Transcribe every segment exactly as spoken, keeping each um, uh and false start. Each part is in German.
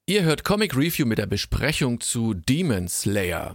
Ihr hört Comic Review mit der Besprechung zu Demon Slayer.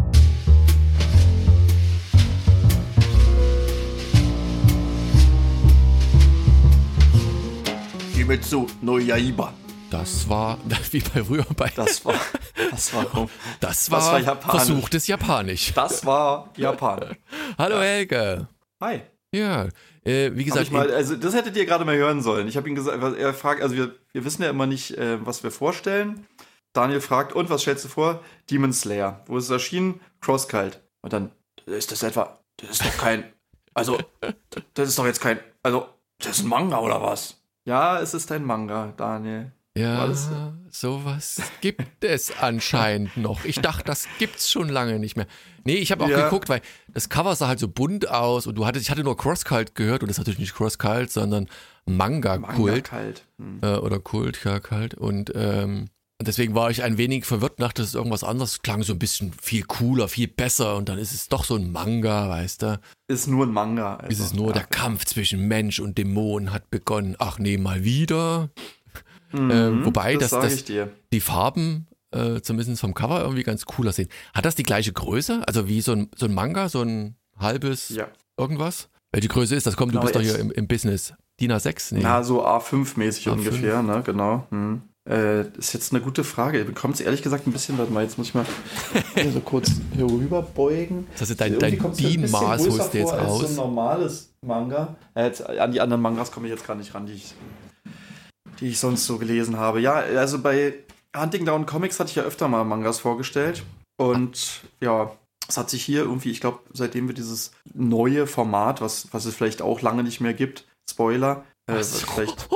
Kimetsu no Yaiba. Das war, wie bei früher bei... Das war, das war, das war, das war Japanisch. Versuchtes Japanisch. Das war Japanisch. Hallo Helge. Hi. Ja, äh, wie gesagt... Ich mal, also das hättet ihr gerade mal hören sollen. Ich habe ihn gesagt, er fragt, also wir, wir wissen ja immer nicht, äh, was wir vorstellen. Daniel fragt, und was stellst du vor? Demon Slayer. Wo ist es erschienen? Crosscult. Und dann, ist das etwa, das ist doch kein, also, das ist doch jetzt kein, also, das ist ein Manga oder was? Ja, es ist ein Manga, Daniel. Ja, sowas gibt es anscheinend noch. Ich dachte, das gibt's schon lange nicht mehr. Nee, ich habe auch ja. geguckt, weil das Cover sah halt so bunt aus und du hattest, ich hatte nur Crosscult gehört und das ist natürlich nicht Crosscult, sondern Manga-Kult. Manga hm. äh, oder Kult, ja, kalt. Und ähm, deswegen war ich ein wenig verwirrt, dachte, das ist irgendwas anderes. Klang so ein bisschen viel cooler, viel besser und dann ist es doch so ein Manga, weißt du. Ist nur ein Manga. Also. Ist es nur, ja, der ja. Kampf zwischen Mensch und Dämon hat begonnen. Ach nee, mal wieder. Mhm, äh, wobei, das dass, sag dass ich dir. die Farben äh, zumindest vom Cover irgendwie ganz cool aussehen. Hat das die gleiche Größe? Also wie so ein, so ein Manga, so ein halbes ja. irgendwas? Welche Größe ist das? Komm, genau, du bist doch hier im, im Business. D I N A sechs? Nee. Na, so A fünf mäßig A fünf. ungefähr, ne, genau. Hm. Äh, ist jetzt eine gute Frage. Bekommt es ehrlich gesagt ein bisschen, warte mal, jetzt muss ich mal hier so kurz hier rüberbeugen. Das heißt, dein, dein D I N-Maß holst du jetzt als raus. so ein normales Manga. Äh, jetzt, an die anderen Mangas komme ich jetzt gar nicht ran, die ich, die ich sonst so gelesen habe. Ja, also bei Hunting Down Comics hatte ich ja öfter mal Mangas vorgestellt. Und ja, es hat sich hier irgendwie, ich glaube, seitdem wir dieses neue Format, was, was es vielleicht auch lange nicht mehr gibt, Spoiler, äh, vielleicht...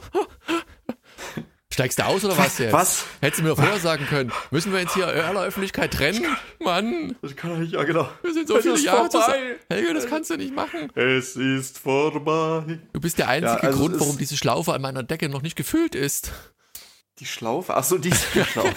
Steigst du aus oder was jetzt? Was? Hättest du mir vorher sagen können. Müssen wir jetzt hier in aller Öffentlichkeit trennen? Mann. Das kann doch nicht, ja genau. Wir sind so es viele ist Jahre vorbei. zusammen. Helge, das kannst du nicht machen. Es ist vorbei. Du bist der einzige Ja, also Grund, es warum ist- diese Schlaufe an meiner Decke noch nicht gefüllt ist. Die Schlaufe? Achso, die Schlaufe.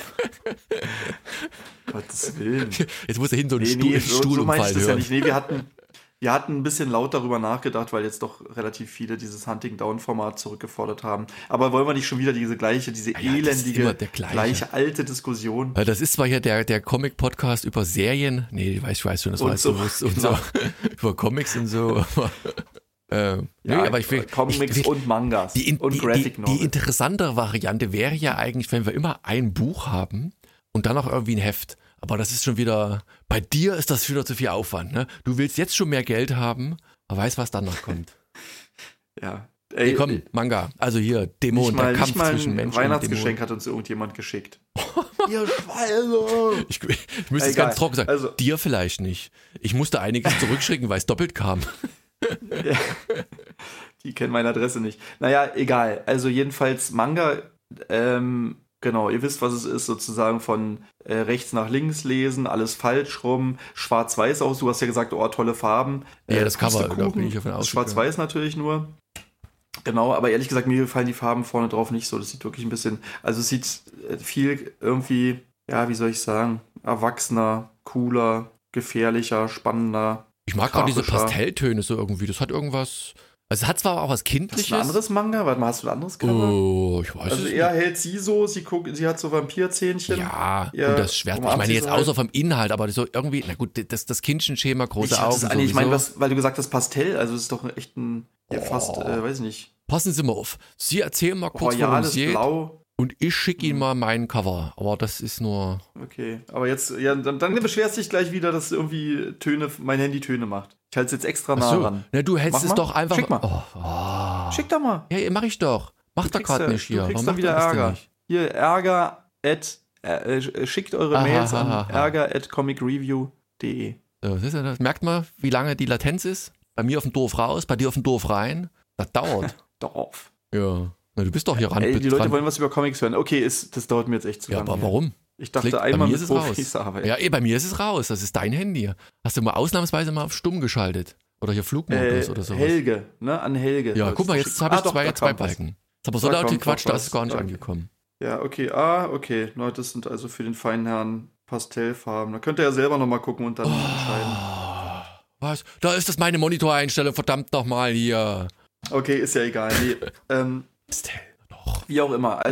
Gottes Willen. Jetzt muss er hin so einen Nee, Stuhl, nee, so, Stuhl so meine umfallen ich das ja hören. nicht. Nee, wir hatten, wir hatten ein bisschen laut darüber nachgedacht, weil jetzt doch relativ viele dieses Hunting-Down-Format zurückgefordert haben. Aber wollen wir nicht schon wieder diese gleiche, diese ja, das ist elendige, immer der gleiche. gleiche alte Diskussion? Weil Das ist zwar hier der, der Comic-Podcast über Serien. Nee, ich weiß, ich weiß schon, das Und war jetzt so, bewusst. Und genau. so. Über Comics und so. Aber, äh, nee, aber ich will. Comics ich will, und Mangas Die, in, und die, Graphic die, Novel. die interessantere Variante wäre ja eigentlich, wenn wir immer ein Buch haben und dann noch irgendwie ein Heft. Aber das ist schon wieder, bei dir ist das wieder zu viel Aufwand. Ne? Du willst jetzt schon mehr Geld haben, aber weißt, was dann noch kommt. Ja. Ey, komm, Manga. Also hier, Dämon, Nicht mal, der Kampf nicht mal zwischen ein Menschen und Weihnachtsgeschenk Dämonen. hat uns irgendjemand geschickt. Ihr Schweine! Ich, ich müsste es Egal. ganz trocken sagen. Also- Dir vielleicht nicht. Ich musste einiges zurückschicken, weil es doppelt kam. Die kennen meine Adresse nicht. Naja, egal. Also jedenfalls Manga, ähm, genau, ihr wisst, was es ist, sozusagen von äh, rechts nach links lesen, alles falsch rum, schwarz-weiß aus. Du hast ja gesagt, oh, tolle Farben. Ja, das Cover, Pustekuchen, da bin ich davon ausgegangen. schwarz-weiß natürlich nur. Genau, aber ehrlich gesagt, mir gefallen die Farben vorne drauf nicht so. Das sieht wirklich ein bisschen, also es sieht äh, viel irgendwie, ja, wie soll ich sagen, erwachsener, cooler, gefährlicher, spannender. Ich mag gerade diese grafischer. Pastelltöne so irgendwie. Das hat irgendwas. Also es hat zwar auch was Hast du Kindliches. ein anderes Manga? Warte mal, hast du ein anderes Cover? Oh, ich weiß Also es er hält sie so, sie guckt, sie hat so Vampirzähnchen. nicht. Ja, Ja, und das Schwert. Ich umarmt meine sie jetzt so außer halt. vom Inhalt, aber so irgendwie, na gut, das, das Kindchenschema, große Ich, hab Augen das eigentlich, ich sowieso. meine, was, weil du gesagt hast Pastell, also es ist doch echt ein, ja, Oh. fast, äh, weiß ich nicht, Passen Sie mal auf. Sie erzählen mal kurz, worum royales es geht. Blau. Und ich schicke Ihnen mal meinen Cover. Aber das ist nur. Okay, aber jetzt, ja, dann, dann beschwerst dich gleich wieder, dass irgendwie Töne, mein Handy Töne macht. Ich halte es jetzt extra nah Ach so. ran. Na, du hältst Mach es mal. doch einfach. Schick mal. Oh, oh. Schick doch mal. Ja, mach ich doch. Macht Du er kriegst gerade ja- nicht hier. Du kriegst Warum dann macht wieder er das denn Ärger. nicht? Hier, Ärger at, äh, äh, schickt eure Aha, Mails aha, an aha. ärger at comicreview punkt de. So, das ist ja das. Merkt mal, wie lange die Latenz ist? Bei mir auf dem Dorf raus, bei dir auf dem Dorf rein. Das dauert. Dorf. Ja. Na, du bist doch hier ran. Ey, die Leute dran. wollen was über Comics hören. Okay, ist, das dauert mir jetzt echt zu Ja, lange. aber warum? Ich dachte Klick, bei einmal mir mit ist es raus. Profis arbeiten. Ja, eh, bei mir ist es raus. Das ist dein Handy. Hast du mal ausnahmsweise mal auf stumm geschaltet? Oder hier Flugmodus Äh, oder sowas? Helge, ne? An Helge. Ja, sollst guck mal, du jetzt schicken. habe ich Ah, doch, zwei, da zwei kam was. Balken. Ist aber so Da laut kommt gequatscht, noch da ist es gar nicht was. angekommen. Ja, okay. Ah, okay. Na, das sind also für den feinen Herrn Pastellfarben. Da könnt ihr ja selber nochmal gucken und dann entscheiden. Oh, was? Da ist das meine Monitoreinstellung, verdammt nochmal hier. Okay, ist ja egal. Nee, ähm, Pastell, doch. wie auch immer. Also,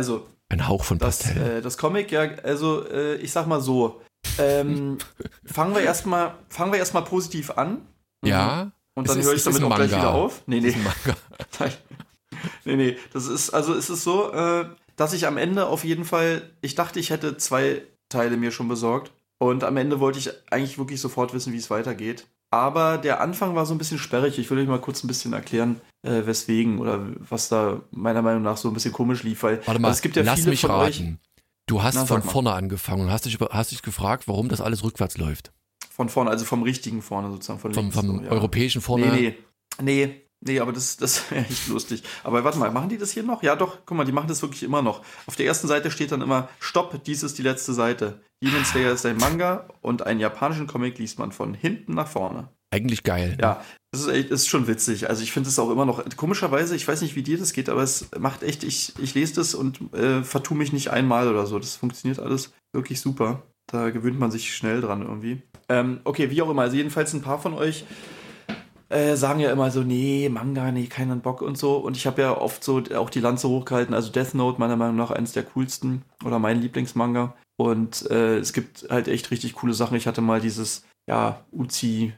Ein Hauch von Das, Pastell. äh, das Comic, ja, also äh, ich sag mal so, ähm, fangen wir erstmal fangen wir erstmal positiv an. Ja. Und Es dann ist- höre ich es ist damit ein auch gleich Manga. wieder auf. Nee, nee. Das ist ein Manga. Nein. Nee, nee. Das ist, also es ist so, äh, dass ich am Ende auf jeden Fall, ich dachte, ich hätte zwei Teile mir schon besorgt. Und am Ende wollte ich eigentlich wirklich sofort wissen, wie es weitergeht. Aber der Anfang war so ein bisschen sperrig. Ich will euch mal kurz ein bisschen erklären, äh, weswegen oder was da meiner Meinung nach so ein bisschen komisch lief. Weil Warte mal, also es gibt ja lass viele mich von euch, raten. Du hast Na, von sag mal. vorne angefangen und hast dich, über- hast dich gefragt, warum das alles rückwärts läuft. von vorne, also vom richtigen vorne sozusagen. Von Vom, links, vom so, ja. europäischen vorne. Nee, nee. Nee, nee, aber das, das wäre echt lustig. Aber warte mal, machen die das hier noch? Ja, doch, guck mal, die machen das wirklich immer noch. Auf der ersten Seite steht dann immer: Stopp, dies ist die letzte Seite. Demon Slayer ist ein Manga und einen japanischen Comic liest man von hinten nach vorne. Eigentlich geil. Ne? Ja, das ist echt, ist schon witzig. Also ich finde es auch immer noch, komischerweise, ich weiß nicht, wie dir das geht, aber es macht echt, ich, ich lese das und äh, vertue mich nicht einmal oder so. Das funktioniert alles wirklich super. Da gewöhnt man sich schnell dran irgendwie. Ähm, okay, wie auch immer. Also jedenfalls ein paar von euch äh, sagen ja immer so, nee, Manga, nee, keinen Bock und so. Und ich habe ja oft so auch die Lanze hochgehalten. Also Death Note, meiner Meinung nach, eines der coolsten oder mein Lieblingsmanga. Und äh, es gibt halt echt richtig coole Sachen. Ich hatte mal dieses, ja, Uzi...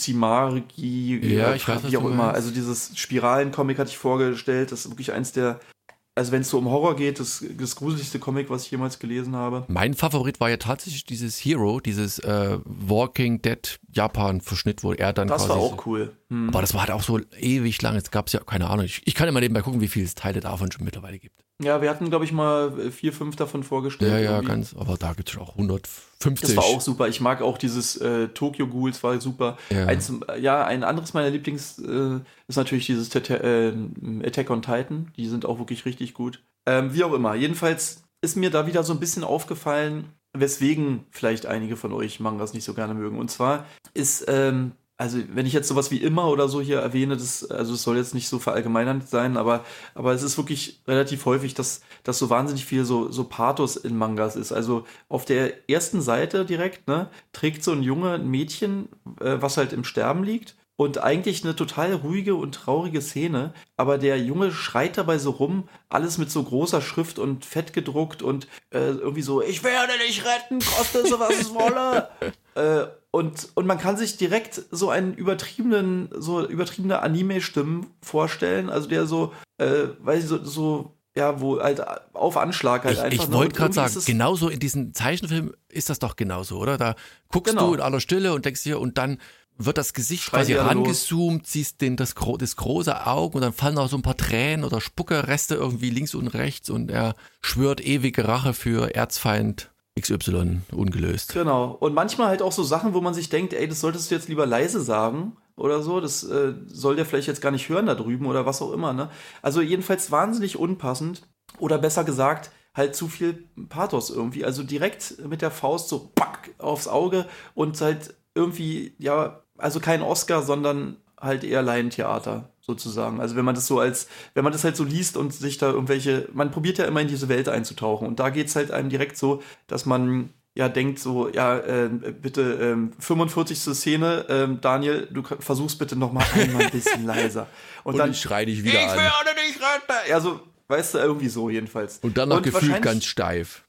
Uzumaki, Ja, äh, ich weiß, was wie du auch immer. meinst. Also dieses Spiralen-Comic hatte ich vorgestellt. Das ist wirklich eins der, also wenn es so um Horror geht, das, das gruseligste Comic, was ich jemals gelesen habe. Mein Favorit war ja tatsächlich dieses Hero, dieses äh, Walking Dead Japan-Verschnitt, wo er dann Das quasi... war auch cool. Hm. Aber das war halt auch so ewig lang. Jetzt gab es ja, keine Ahnung. Ich, ich kann ja mal nebenbei gucken, wie viele Teile davon schon mittlerweile gibt. Ja, wir hatten, glaube ich, mal vier, fünf davon vorgestellt. Ja, ja, irgendwie. ganz. Aber da gibt es schon auch hundertfünfzig. Das war auch super. Ich mag auch dieses äh, Tokyo Ghouls, war super. Ja. Eins, ja, ein anderes meiner Lieblings äh, ist natürlich dieses Tete- äh, Attack on Titan. Die sind auch wirklich richtig gut. Ähm, wie auch immer. Jedenfalls ist mir da wieder so ein bisschen aufgefallen, weswegen vielleicht einige von euch Mangas nicht so gerne mögen. Und zwar ist, ähm, also wenn ich jetzt sowas wie Immer oder so hier erwähne, das, also es soll jetzt nicht so verallgemeinernd sein, aber, aber es ist wirklich relativ häufig, dass, dass so wahnsinnig viel so, so Pathos in Mangas ist. Also auf der ersten Seite direkt, ne, trägt so ein Junge ein Mädchen, äh, was halt im Sterben liegt. Und eigentlich eine total ruhige und traurige Szene, aber der Junge schreit dabei so rum, alles mit so großer Schrift und fett gedruckt und äh, irgendwie so, ich werde dich retten, koste es, was es wolle. äh, und, und man kann sich direkt so einen übertriebenen, so übertriebene Anime-Stimmen vorstellen, also der so, äh, weiß ich, so, so, ja, wo halt auf Anschlag halt Ich, einfach. ich ne? wollte Und gerade irgendwie sagen, ist es- genauso in diesen Zeichenfilmen ist das doch genauso, oder? Da guckst Genau. du in aller Stille und denkst dir, und dann wird das Gesicht Schreit quasi die alle rangezoomt, siehst den, das, gro das große Auge und dann fallen auch so ein paar Tränen oder Spuckereste irgendwie links und rechts und er schwört ewige Rache für Erzfeind X Y ungelöst. Genau. Und manchmal halt auch so Sachen, wo man sich denkt, ey, das solltest du jetzt lieber leise sagen oder so. Das äh, soll der vielleicht jetzt gar nicht hören da drüben oder was auch immer, ne? Also jedenfalls wahnsinnig unpassend. Oder besser gesagt, halt zu viel Pathos irgendwie. Also direkt mit der Faust so pack aufs Auge und halt irgendwie, ja, also kein Oscar, sondern halt eher Laientheater sozusagen. Also wenn man das so als, wenn man das halt so liest und sich da irgendwelche, man probiert ja immer in diese Welt einzutauchen und da geht's halt einem direkt so, dass man ja denkt so, ja, äh, bitte ähm, fünfundvierzigste Szene, ähm, Daniel, du k- versuchst bitte noch mal einmal ein bisschen leiser. Und, Und dann, ich schrei dich wieder ich an. werde dich retten! Ja, so, weißt du, irgendwie so jedenfalls. Und dann noch gefühlt wahrscheinlich- ganz steif.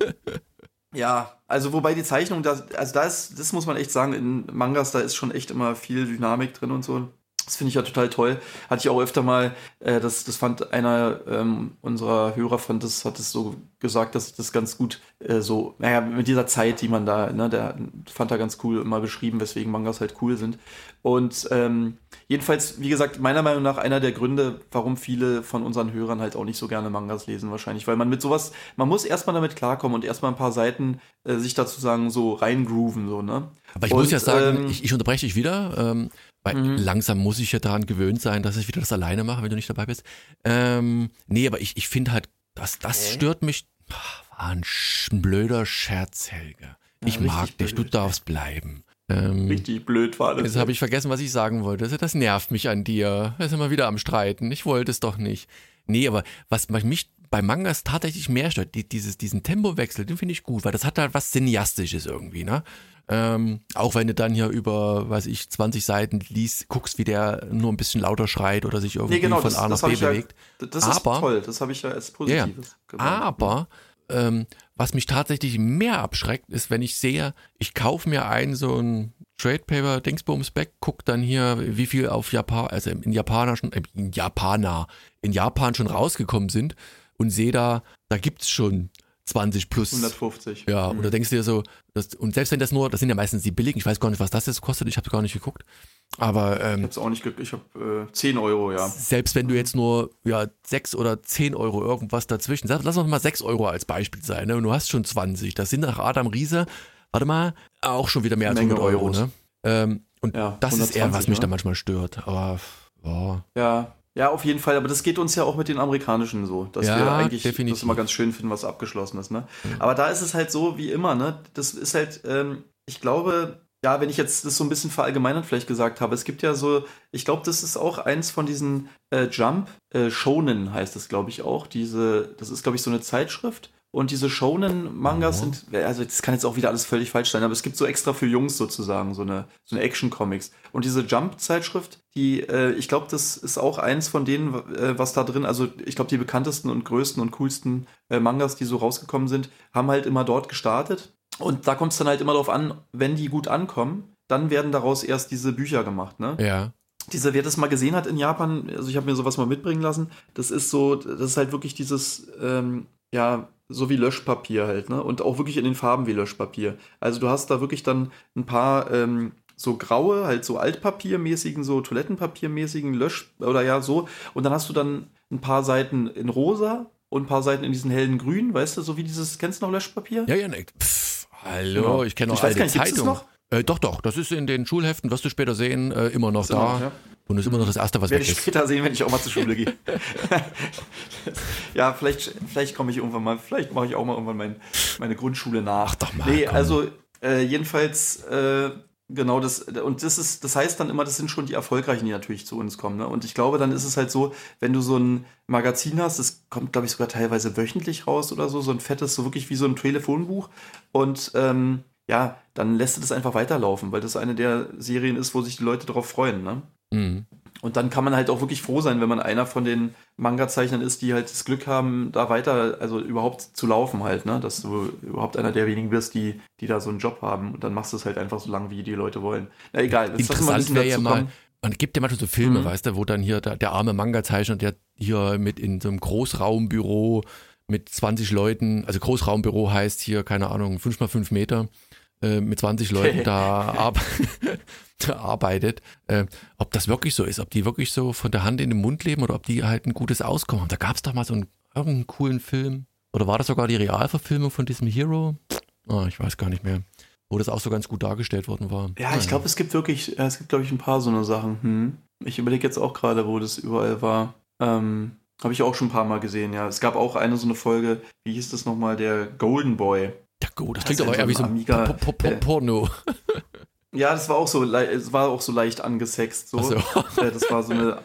Ja, also wobei die Zeichnung, da, also da ist, das muss man echt sagen, in Mangas, da ist schon echt immer viel Dynamik drin und so. Das finde ich ja total toll. Hatte ich auch öfter mal, äh, das, das fand einer ähm, unserer Hörer, fand das, hat es so gesagt, dass das ganz gut äh, so, naja, mit dieser Zeit, die man da, ne, der fand er ganz cool immer beschrieben, weswegen Mangas halt cool sind. Und ähm, jedenfalls, wie gesagt, meiner Meinung nach einer der Gründe, warum viele von unseren Hörern halt auch nicht so gerne Mangas lesen wahrscheinlich, weil man mit sowas, man muss erstmal damit klarkommen und erstmal ein paar Seiten äh, sich dazu sagen, so reingrooven, so, ne? Aber ich Und, muss ja sagen, ähm, ich, ich unterbreche dich wieder, ähm, weil Mhm. langsam muss ich ja daran gewöhnt sein, dass ich wieder das alleine mache, wenn du nicht dabei bist. Ähm, nee, aber ich, ich finde halt, das, das Okay. stört mich. Ach, war ein, sch- ein blöder Scherz, Helge. Ich richtig mag dich, du blöd. darfst bleiben. Ähm, Richtig blöd war das. Jetzt habe ich vergessen, was ich sagen wollte. Das, das nervt mich an dir. Wir sind mal wieder am Streiten. Ich wollte es doch nicht. Nee, aber was mich bei Mangas tatsächlich mehr stört. Die, dieses, diesen Tempowechsel, den finde ich gut, weil das hat halt was Cineastisches irgendwie, ne? Ähm, auch wenn du dann hier über, weiß ich, zwanzig Seiten liest, guckst, wie der nur ein bisschen lauter schreit oder sich irgendwie Nee, genau, von das, A nach das B habe ich ja, bewegt. das ist Aber- toll, das habe ich ja als Ja, Positives gemeint. Aber ähm, was mich tatsächlich mehr abschreckt, ist, wenn ich sehe, ich kaufe mir ein so ein Trade Paper Dingsbums Back, guck dann hier, wie viel auf Japan, also in Japaner schon, äh, in Japaner, in Japan schon rausgekommen sind und sehe da, da gibt's schon zwanzig plus. hundertfünfzig. Ja, Mhm. und da denkst du dir so, das, und selbst wenn das nur, das sind ja meistens die billigen, ich weiß gar nicht, was das jetzt kostet, ich habe gar nicht geguckt, aber Ich ähm, hab's auch nicht, ge- ich habe äh, zehn Euro, ja. selbst wenn du jetzt nur ja sechs oder zehn Euro irgendwas dazwischen, sag, lass uns mal sechs Euro als Beispiel sein, ne? Und du hast schon zwanzig, das sind nach Adam Riese, warte mal, auch schon wieder mehr als Menge hundert Euro, Euros. ne? Ähm, und Ja, das ist eher, was hundertzwanzig, mich da ne? manchmal stört, aber ja, Ja, ja, auf jeden Fall. Aber das geht uns ja auch mit den Amerikanischen so, dass Ja, wir eigentlich definitiv. das immer ganz schön finden, was abgeschlossen ist. Ne? Aber da ist es halt so wie immer. Ne? Das ist halt, ähm, ich glaube, ja, wenn ich jetzt das so ein bisschen verallgemeinert vielleicht gesagt habe, es gibt ja so, ich glaube, das ist auch eins von diesen äh, Jump, äh, Shonen heißt das, glaube ich, auch. Diese, das ist, glaube ich, so eine Zeitschrift. Und diese Shonen-Mangas Mhm. sind, also das kann jetzt auch wieder alles völlig falsch sein, aber es gibt so extra für Jungs sozusagen, so eine, so eine Action-Comics. Und diese Jump-Zeitschrift, die, äh, ich glaube, das ist auch eins von denen, äh, was da drin, also ich glaube, die bekanntesten und größten und coolsten äh, Mangas, die so rausgekommen sind, haben halt immer dort gestartet. Und da kommt es dann halt immer darauf an, wenn die gut ankommen, dann werden daraus erst diese Bücher gemacht, ne? ja, Diese, wer das mal gesehen hat in Japan, also ich habe mir sowas mal mitbringen lassen, das ist so, das ist halt wirklich dieses, ähm, ja, so wie Löschpapier halt, ne? Und auch wirklich in den Farben wie Löschpapier. Also du hast da wirklich dann ein paar ähm, so graue, halt so altpapiermäßigen, so Toilettenpapiermäßigen Lösch- oder ja, so. Und dann hast du dann ein paar Seiten in rosa und ein paar Seiten in diesen hellen Grün, weißt du, so wie dieses, kennst du noch Löschpapier? ja, ja, ne, pff, hallo, Genau. ich kenne Ich noch weiß alte gar nicht, gibt's das Zeitungen. noch? Äh, doch, doch, das ist in den Schulheften, wirst du später sehen, äh, immer noch Ist immer da. noch, ja. Und ist immer noch das Erste, was Werde weg ich ist. später sehen, wenn ich auch mal zur Schule gehe. Ja, vielleicht, vielleicht komme ich irgendwann mal, vielleicht mache ich auch mal irgendwann mein, meine Grundschule nach. Ach doch mal, Nee, komm. also äh, jedenfalls, äh, genau das, und das ist, das heißt dann immer, das sind schon die Erfolgreichen, die natürlich zu uns kommen. Ne? Und ich glaube, dann ist es halt so, wenn du so ein Magazin hast, das kommt, glaube ich, sogar teilweise wöchentlich raus oder so, so ein fettes, so wirklich wie so ein Telefonbuch. Und ähm, ja, dann lässt du das einfach weiterlaufen, weil das eine der Serien ist, wo sich die Leute drauf freuen, ne? Mhm. Und dann kann man halt auch wirklich froh sein, wenn man einer von den Manga-Zeichnern ist, die halt das Glück haben, da weiter, also überhaupt zu laufen halt, ne? Dass du überhaupt einer der wenigen bist, die, die da so einen Job haben. Und dann machst du es halt einfach so lange, wie die Leute wollen. Na egal, jetzt lass uns mal ein Interessant bisschen wäre ja dazu mal, kommen. man gibt ja manchmal so Filme, Mhm. weißt du, wo dann hier der, der arme Manga-Zeichner, der hier mit in so einem Großraumbüro mit zwanzig Leuten, also Großraumbüro heißt hier, keine Ahnung, fünf mal fünf Meter, äh, mit zwanzig Leuten da, ar da arbeitet, äh, ob das wirklich so ist, ob die wirklich so von der Hand in den Mund leben oder ob die halt ein gutes Auskommen haben. Da gab es doch mal so einen, irgendeinen coolen Film, oder war das sogar die Realverfilmung von diesem Hero? Oh, ich weiß gar nicht mehr, wo das auch so ganz gut dargestellt worden war. Ja, ich glaube, es gibt wirklich, ja, es gibt, glaube ich, ein paar so eine Sachen. Hm. Ich überlege jetzt auch gerade, wo das überall war. Ähm, habe ich auch schon ein paar Mal gesehen, ja. Es gab auch eine so eine Folge, wie hieß das nochmal, der Golden Boy. Ja gut, das Das klingt ist aber so eher wie ein so ein Amiga, Po- Po- Po- äh, Porno. Ja, das war auch so, le- es war auch so leicht angesext. So. Ach so. Äh, Das war so eine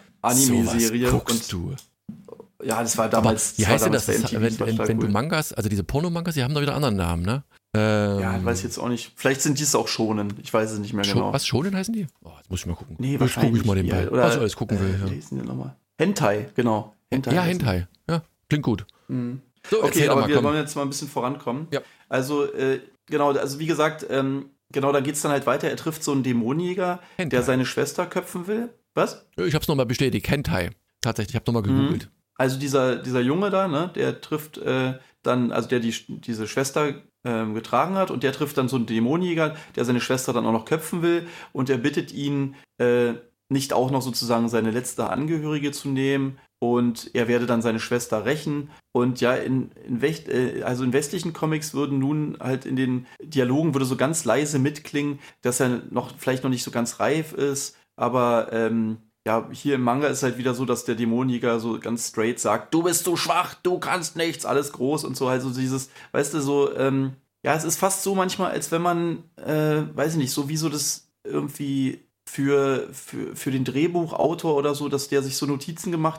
So Anime-Serie. was guckst und du. ja, das war Aber damals. wie war heißt denn damals das? der das M T V, wenn das war wenn, total wenn du cool. Mangas, also diese Pornomangas, die haben doch wieder einen anderen Namen, ne? Ähm, Ja, weiß ich jetzt auch nicht. Vielleicht sind die es auch schonen. Ich weiß es nicht mehr Scho- genau. Was, Shonen heißen die? Oh, jetzt muss ich mal gucken. Nee, Jetzt wahrscheinlich. gucke ich mal den Ja, Ball. oder- Was ich alles gucken will. Wie Ja, hießen die nochmal? Hentai, genau. Hentai. ja heißen die. Hentai. Ja, klingt gut. Mhm. So, Okay, erzähl doch aber mal, wir komm. wollen jetzt mal ein bisschen vorankommen. Ja. Also, äh, genau, also wie gesagt, ähm, genau, da geht es dann halt weiter. Er trifft so einen Dämonenjäger, Hentai. der seine Schwester köpfen will. Was? Ich hab's nochmal bestätigt. Hentai. Tatsächlich, ich habe nochmal Mhm. gegoogelt. Also dieser, dieser Junge da, ne, der trifft äh, dann, also der die, diese Schwester ähm, getragen hat und der trifft dann so einen Dämonenjäger, der seine Schwester dann auch noch köpfen will und er bittet ihn, äh, nicht auch noch sozusagen seine letzte Angehörige zu nehmen und er werde dann seine Schwester rächen. Und ja, in, in, West, äh, also in westlichen Comics würden nun halt in den Dialogen würde so ganz leise mitklingen, dass er noch vielleicht noch nicht so ganz reif ist, aber ähm, ja, hier im Manga ist halt wieder so, dass der Dämonenjäger so ganz straight sagt, du bist so schwach, du kannst nichts, alles groß und so, also dieses, weißt du, so, ähm, ja, es ist fast so manchmal, als wenn man, äh, weiß ich nicht, so wie so das irgendwie für, für, für den Drehbuchautor oder so, dass der sich so Notizen gemacht hat,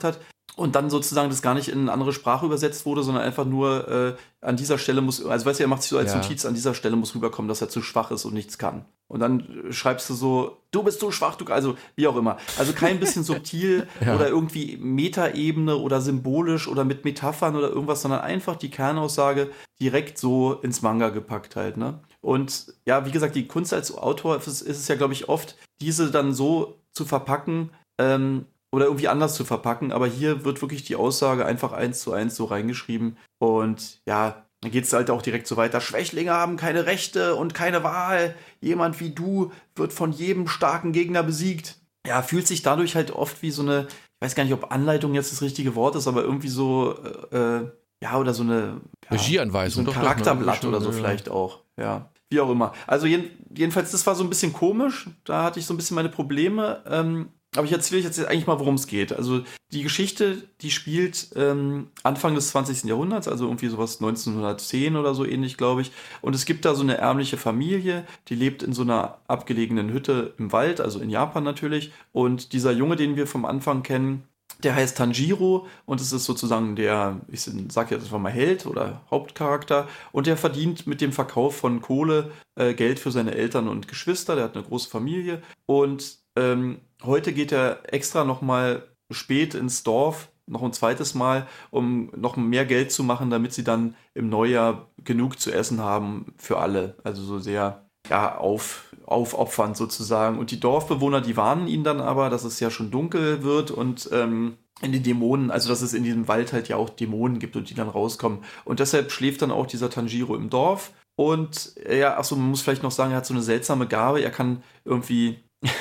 und dann sozusagen das gar nicht in eine andere Sprache übersetzt wurde, sondern einfach nur äh, an dieser Stelle muss, also weißt du, er macht sich so als Ja. Notiz, an dieser Stelle muss rüberkommen, dass er zu schwach ist und nichts kann. Und dann äh, schreibst du so, du bist zu schwach, du, also wie auch immer. Also kein bisschen subtil Ja. oder irgendwie Metaebene oder symbolisch oder mit Metaphern oder irgendwas, sondern einfach die Kernaussage direkt so ins Manga gepackt halt, ne? Und ja, wie gesagt, die Kunst als Autor ist, ist es ja, glaube ich, oft, diese dann so zu verpacken, ähm, oder irgendwie anders zu verpacken, aber hier wird wirklich die Aussage einfach eins zu eins so reingeschrieben und ja, dann geht es halt auch direkt so weiter. Schwächlinge haben keine Rechte und keine Wahl. Jemand wie du wird von jedem starken Gegner besiegt. Ja, fühlt sich dadurch halt oft wie so eine, ich weiß gar nicht, ob Anleitung jetzt das richtige Wort ist, aber irgendwie so, äh, ja, oder so eine ja, Regieanweisung. so ein doch, doch, ne? Charakterblatt oder so Ja, ja. vielleicht auch, ja. Wie auch immer. Also jeden, jedenfalls, das war so ein bisschen komisch. Da hatte ich so ein bisschen meine Probleme. Ähm, aber ich erzähle euch jetzt eigentlich mal, worum es geht. Also die Geschichte, die spielt ähm, Anfang des zwanzigsten Jahrhunderts, also irgendwie sowas neunzehnhundertzehn oder so ähnlich, glaube ich. Und es gibt da so eine ärmliche Familie, die lebt in so einer abgelegenen Hütte im Wald, also in Japan natürlich. Und dieser Junge, den wir vom Anfang kennen, der heißt Tanjiro und es ist sozusagen der, ich sag jetzt einfach mal Held oder Hauptcharakter und der verdient mit dem Verkauf von Kohle äh, Geld für seine Eltern und Geschwister, der hat eine große Familie und ähm, heute geht er extra nochmal spät ins Dorf, noch ein zweites Mal, um noch mehr Geld zu machen, damit sie dann im Neujahr genug zu essen haben für alle, also so sehr ja, auf, aufopfernd sozusagen. Und die Dorfbewohner, die warnen ihn dann aber, dass es ja schon dunkel wird und ähm, in den Dämonen, also dass es in diesem Wald halt ja auch Dämonen gibt und die dann rauskommen. Und deshalb schläft dann auch dieser Tanjiro im Dorf. Und äh, ja, achso, man muss vielleicht noch sagen, er hat so eine seltsame Gabe. Er kann irgendwie,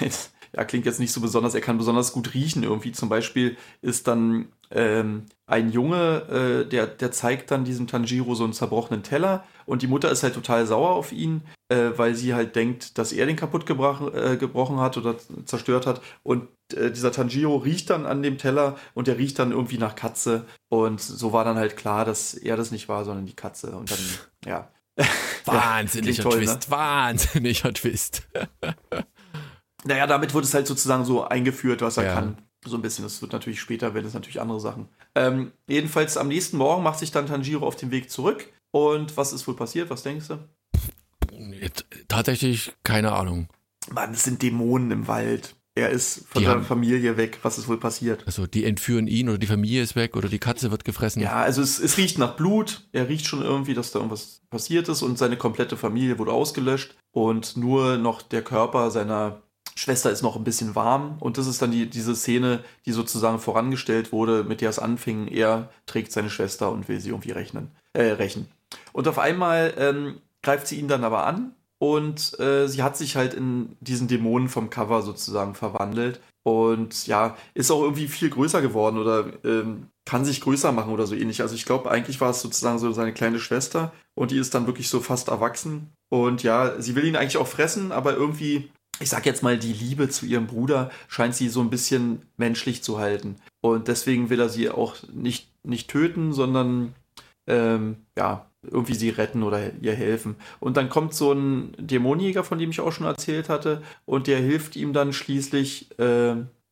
ja, klingt jetzt nicht so besonders, er kann besonders gut riechen irgendwie. Zum Beispiel ist dann ähm, ein Junge, äh, der, der zeigt dann diesem Tanjiro so einen zerbrochenen Teller und die Mutter ist halt total sauer auf ihn, äh, weil sie halt denkt, dass er den kaputt gebrachen, äh, gebrochen hat oder zerstört hat und äh, dieser Tanjiro riecht dann an dem Teller und der riecht dann irgendwie nach Katze und so war dann halt klar, dass er das nicht war, sondern die Katze und dann, ja. Wahnsinniger ja, toll, Twist, ne? wahnsinniger Twist. Naja, damit wird es halt sozusagen so eingeführt, was er Ja. kann. So ein bisschen. Das wird natürlich später, werden es natürlich andere Sachen. Ähm, jedenfalls am nächsten Morgen macht sich dann Tanjiro auf den Weg zurück. Und was ist wohl passiert? Was denkst du? Tatsächlich keine Ahnung. Mann, es sind Dämonen im Wald. Er ist von Die der haben- Familie weg. Was ist wohl passiert? Also die entführen ihn oder die Familie ist weg oder die Katze wird gefressen. Ja, also es, es riecht nach Blut. Er riecht schon irgendwie, dass da irgendwas passiert ist. Und seine komplette Familie wurde ausgelöscht. Und nur noch der Körper seiner Schwester ist noch ein bisschen warm. Und das ist dann die, diese Szene, die sozusagen vorangestellt wurde, mit der es anfing. Er trägt seine Schwester und will sie irgendwie rechnen, äh, rächen. Und auf einmal ähm, greift sie ihn dann aber an. Und äh, sie hat sich halt in diesen Dämonen vom Cover sozusagen verwandelt. Und ja, ist auch irgendwie viel größer geworden oder ähm, kann sich größer machen oder so ähnlich. Also ich glaube, eigentlich war es sozusagen so seine kleine Schwester. Und die ist dann wirklich so fast erwachsen. Und ja, sie will ihn eigentlich auch fressen, aber irgendwie, ich sag jetzt mal, die Liebe zu ihrem Bruder scheint sie so ein bisschen menschlich zu halten. Und deswegen will er sie auch nicht, nicht töten, sondern ähm, ja, irgendwie sie retten oder ihr helfen. Und dann kommt so ein Dämonenjäger, von dem ich auch schon erzählt hatte, und der hilft ihm dann schließlich, äh,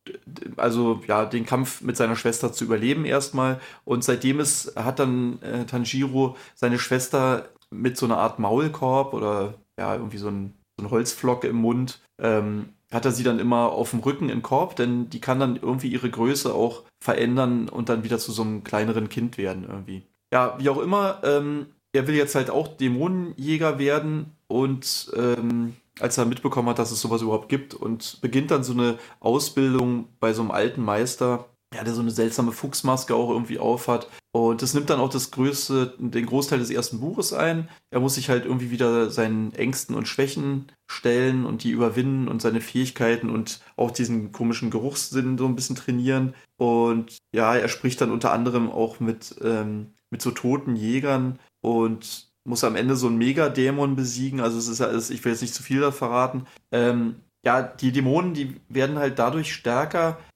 also ja, den Kampf mit seiner Schwester zu überleben erstmal. Und seitdem ist, hat dann äh, Tanjiro seine Schwester mit so einer Art Maulkorb oder ja, irgendwie so ein, so ein Holzflock im Mund, ähm, hat er sie dann immer auf dem Rücken im Korb, denn die kann dann irgendwie ihre Größe auch verändern und dann wieder zu so einem kleineren Kind werden irgendwie. Ja, wie auch immer, ähm, er will jetzt halt auch Dämonenjäger werden und ähm, als er mitbekommen hat, dass es sowas überhaupt gibt und beginnt dann so eine Ausbildung bei so einem alten Meister, ja, der so eine seltsame Fuchsmaske auch irgendwie aufhat. Und das nimmt dann auch das größte, den Großteil des ersten Buches ein. Er muss sich halt irgendwie wieder seinen Ängsten und Schwächen stellen und die überwinden und seine Fähigkeiten und auch diesen komischen Geruchssinn so ein bisschen trainieren. Und ja, er spricht dann unter anderem auch mit, ähm, mit so toten Jägern und muss am Ende so einen Megadämon besiegen. Also es ist ja alles, ich will jetzt nicht zu viel da verraten. Ähm, ja, die Dämonen, die werden halt dadurch stärker,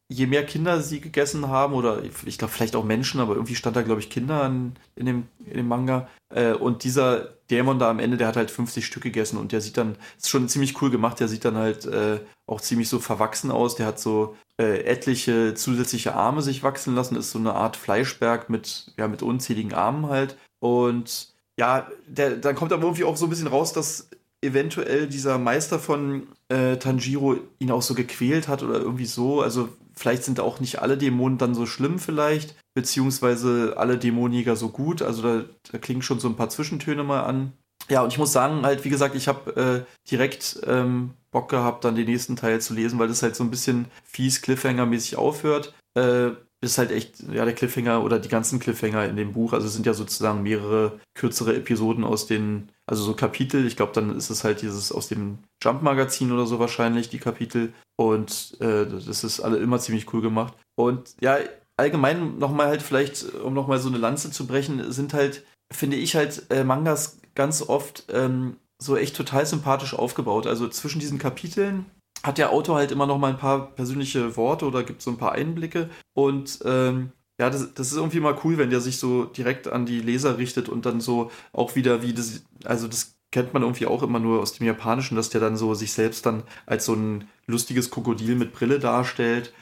je mehr Kinder sie gegessen haben, oder ich glaube vielleicht auch Menschen, aber irgendwie stand da, glaube ich, Kinder in, in, dem, in dem Manga. Äh, und dieser Dämon da am Ende, der hat halt fünfzig Stück gegessen und der sieht dann, ist schon ziemlich cool gemacht, der sieht dann halt äh, auch ziemlich so verwachsen aus. Der hat so äh, etliche zusätzliche Arme sich wachsen lassen, ist so eine Art Fleischberg mit, ja, mit unzähligen Armen halt. Und ja, der, dann kommt aber irgendwie auch so ein bisschen raus, dass eventuell dieser Meister von äh, Tanjiro ihn auch so gequält hat oder irgendwie so. Also vielleicht sind auch nicht alle Dämonen dann so schlimm vielleicht, beziehungsweise alle Dämonenjäger so gut. Also da, da klingen schon so ein paar Zwischentöne mal an. Ja, und ich muss sagen, halt, wie gesagt, ich habe äh, direkt ähm, Bock gehabt, dann den nächsten Teil zu lesen, weil das halt so ein bisschen fies Cliffhanger-mäßig aufhört. Äh, ist halt echt, ja, der Cliffhanger oder die ganzen Cliffhanger in dem Buch, also es sind ja sozusagen mehrere kürzere Episoden aus den, also so Kapitel, ich glaube, dann ist es halt dieses aus dem Jump-Magazin oder so wahrscheinlich, die Kapitel, und äh, das ist alle immer ziemlich cool gemacht. Und ja, allgemein nochmal halt vielleicht, um nochmal so eine Lanze zu brechen, sind halt, finde ich halt, äh, Mangas ganz oft ähm, so echt total sympathisch aufgebaut, also zwischen diesen Kapiteln hat der Autor halt immer noch mal ein paar persönliche Worte oder gibt so ein paar Einblicke. Und ähm, ja, das, das ist irgendwie mal cool, wenn der sich so direkt an die Leser richtet und dann so auch wieder wie das, also das kennt man irgendwie auch immer nur aus dem Japanischen, dass der dann so sich selbst dann als so ein lustiges Krokodil mit Brille darstellt.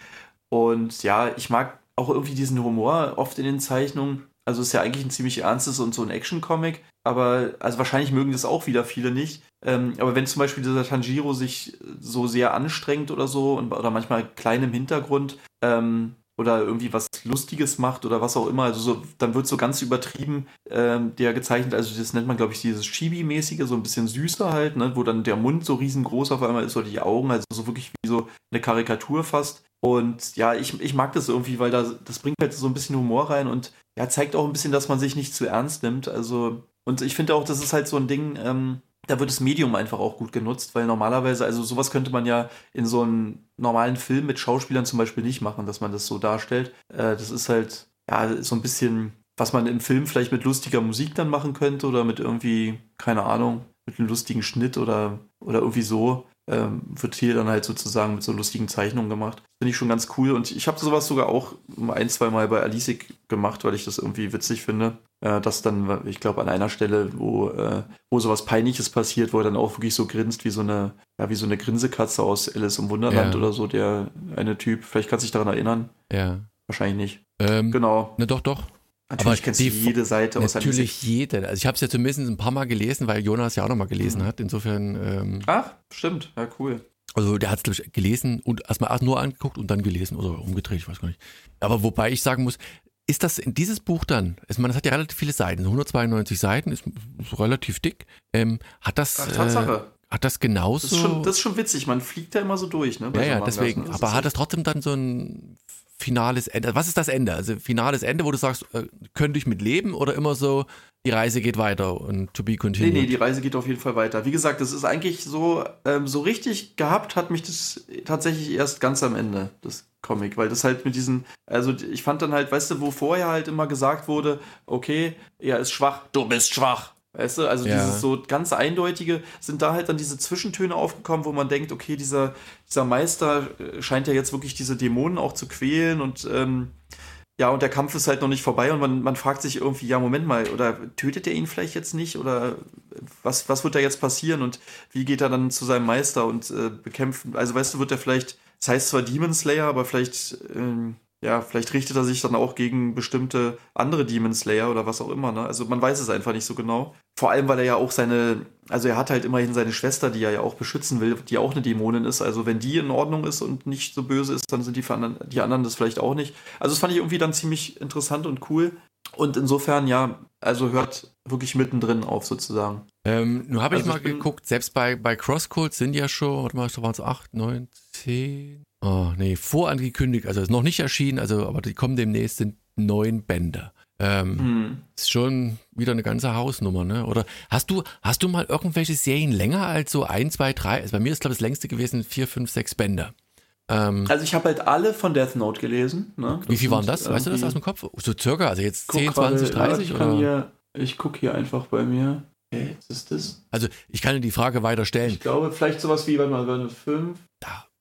Und ja, ich mag auch irgendwie diesen Humor oft in den Zeichnungen. Also ist ja eigentlich ein ziemlich ernstes und so ein Action-Comic, aber also wahrscheinlich mögen das auch wieder viele nicht. Ähm, aber wenn zum Beispiel dieser Tanjiro sich so sehr anstrengt oder so und, oder manchmal klein im Hintergrund ähm, oder irgendwie was Lustiges macht oder was auch immer, also so, dann wird so ganz übertrieben ähm, der gezeichnet, also das nennt man, glaube ich, dieses Chibi-mäßige, so ein bisschen süßer halt, ne, wo dann der Mund so riesengroß auf einmal ist oder die Augen, also so wirklich wie so eine Karikatur fast. Und ja, ich, ich mag das irgendwie, weil da, das bringt halt so ein bisschen Humor rein und ja, zeigt auch ein bisschen, dass man sich nicht zu ernst nimmt. Also, und ich finde auch, das ist halt so ein Ding, ähm, da wird das Medium einfach auch gut genutzt, weil normalerweise, also sowas könnte man ja in so einem normalen Film mit Schauspielern zum Beispiel nicht machen, dass man das so darstellt. Äh, das ist halt, ja, so ein bisschen, was man im Film vielleicht mit lustiger Musik dann machen könnte oder mit irgendwie, keine Ahnung, mit einem lustigen Schnitt oder, oder irgendwie so. Ähm, wird hier dann halt sozusagen mit so lustigen Zeichnungen gemacht. Finde ich schon ganz cool. Und ich habe sowas sogar auch ein, zwei Mal bei Alice gemacht, weil ich das irgendwie witzig finde. Äh, dass dann, ich glaube, an einer Stelle, wo, äh, wo sowas Peinliches passiert, wo er dann auch wirklich so grinst wie so eine, ja, wie so eine Grinsekatze aus Alice im Wunderland ja. oder so, der eine Typ. Vielleicht kannst du dich daran erinnern. Ja. Wahrscheinlich nicht. Ähm, genau. Ne, doch, doch. Natürlich aber kennst du jede Seite aus Natürlich jede. Also ich habe es ja zumindest ein paar Mal gelesen, weil Jonas ja auch noch mal gelesen mhm. hat. Insofern. Ähm, Ach, stimmt. Ja, cool. Also der hat es, glaube ich, gelesen und erstmal nur angeguckt und dann gelesen oder umgedreht, ich weiß gar nicht. Aber wobei ich sagen muss, ist das in dieses Buch dann, ich meine, das hat ja relativ viele Seiten, hundertzweiundneunzig Seiten, ist, ist relativ dick. Ähm, hat das... Ach, Tatsache. Äh, Hat das genauso... Das ist, schon, das ist schon witzig, man fliegt da immer so durch, ne? Ja, so ja, deswegen. Das aber hat das trotzdem dann so ein finales Ende? Was ist das Ende? Also finales Ende, wo du sagst, äh, könnte ich mit leben oder immer so, die Reise geht weiter und to be continued? Nee, nee, die Reise geht auf jeden Fall weiter. Wie gesagt, das ist eigentlich so, ähm, so richtig gehabt hat mich das tatsächlich erst ganz am Ende, das Comic, weil das halt mit diesen, also ich fand dann halt, weißt du, wo vorher halt immer gesagt wurde, okay, er ist schwach, du bist schwach. Weißt du, also ja. dieses so ganz eindeutige, sind da halt dann diese Zwischentöne aufgekommen, wo man denkt, okay, dieser, dieser Meister scheint ja jetzt wirklich diese Dämonen auch zu quälen und ähm, ja, und der Kampf ist halt noch nicht vorbei und man, man fragt sich irgendwie, ja, Moment mal, oder tötet er ihn vielleicht jetzt nicht oder was, was wird da jetzt passieren und wie geht er dann zu seinem Meister und äh, bekämpfen, also weißt du, wird er vielleicht, das heißt zwar Demon Slayer, aber vielleicht, ähm, ja, vielleicht richtet er sich dann auch gegen bestimmte andere Demon Slayer oder was auch immer, ne? Also man weiß es einfach nicht so genau. Vor allem, weil er ja auch seine, also er hat halt immerhin seine Schwester, die er ja auch beschützen will, die auch eine Dämonin ist. Also wenn die in Ordnung ist und nicht so böse ist, dann sind die, anderen, die anderen das vielleicht auch nicht. Also das fand ich irgendwie dann ziemlich interessant und cool. Und insofern, ja, also hört wirklich mittendrin auf sozusagen. Ähm, nun habe ich also mal ich bin, geguckt, selbst bei, bei Crosscode sind ja schon, warte mal, waren es acht, neun, zehn, oh nee, vorangekündigt, also ist noch nicht erschienen, also aber die kommen demnächst, sind neun Bände. Ähm, hm. Ist schon wieder eine ganze Hausnummer, ne? Oder hast du, hast du mal irgendwelche Serien länger als so ein, zwei, drei? Also bei mir ist, glaube ich, das längste gewesen vier, fünf, sechs Bände. Ähm, also ich habe halt alle von Death Note gelesen. Ne? Wie viel waren das? Weißt du das aus dem Kopf? So circa, also jetzt zehn, zwanzig, dreißig? Ja, ich oder? Hier, ich gucke hier einfach bei mir. Okay, was ist das? Also ich kann dir die Frage weiter stellen. Ich glaube, vielleicht sowas wie, warte mal, fünf. Ja,